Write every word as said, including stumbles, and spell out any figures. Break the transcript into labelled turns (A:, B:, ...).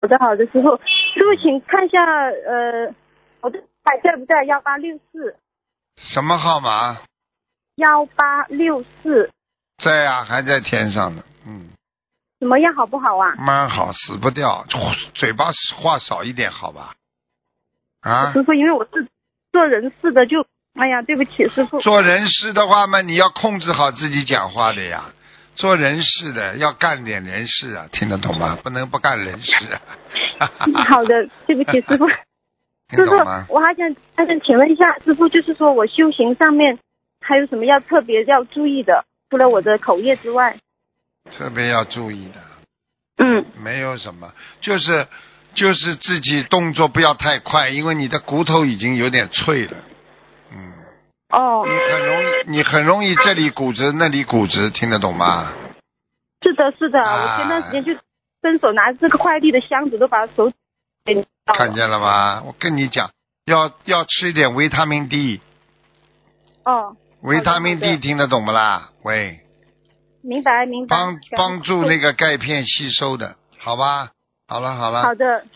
A: 好的好的，师傅，师傅请看一下，呃，我的还在不在？幺八六四。
B: 什么号码？
A: 幺八六四。
B: 在啊，还在天上呢。嗯。
A: 怎么样，好不好啊？
B: 蛮好，死不掉，嘴巴话少一点，好吧？啊。
A: 师傅，因为我是做人事的，就哎呀，对不起，师傅。
B: 做人事的话嘛，你要控制好自己讲话的呀。做人事的要干点人事啊，听得懂吗？不能不干人事啊。
A: 好的，对不起，师傅。
B: 听懂吗？
A: 师傅，我还想还想请问一下，师傅，就是说我修行上面还有什么要特别要注意的？除了我的口业之外。
B: 特别要注意的。
A: 嗯。
B: 没有什么，就是就是自己动作不要太快，因为你的骨头已经有点脆了。嗯。
A: 哦。
B: 你很容易，你很容易这里骨折那里骨折，听得懂吗？
A: 是的，是的，
B: 啊、
A: 我前段时间就伸手拿着这个快递的箱子，都把手给
B: 看见了吗？我跟你讲，要要吃一点维他命 D。
A: 哦。
B: 维他命 D 听得懂不啦？喂。
A: 明白明白。
B: 帮帮助那个钙片吸收的，好吧？好了好了。
A: 好的。